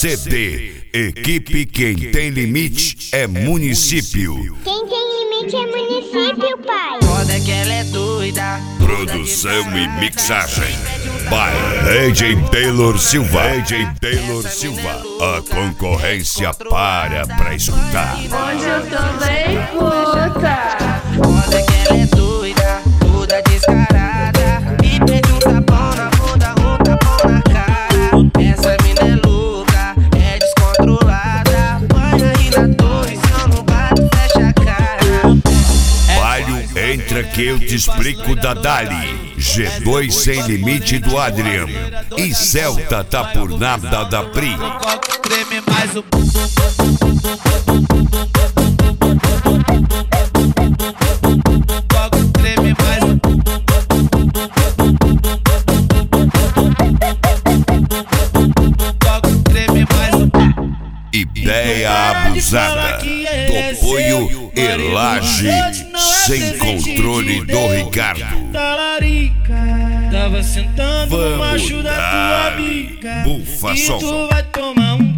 CD. Equipe Quem Tem Limite é Município. Quem tem limite é município, pai. Foda que ela é doida. Produção e mixagem by AJ Taylor Silva. A concorrência para pra escutar. Hoje eu tô bem puta. Foda que ela é doida, toda descarada. E pede um tapão na bunda, um tapão na cara. Essa mina é louca, é descontrolada. Apanha aí na torre, se eu não bato, fecha a cara. Palio, entra que eu te explico da Dali. G2 Sem Limite do Adriano. E Celta tá por nada da Pri. Treme mais o treme mais treme mais Ideia abusada do apoio Elage sem controle do Ricardo. Tava sentando no Vamos macho da tua dar amiga. bufa E som. tu vai tomar um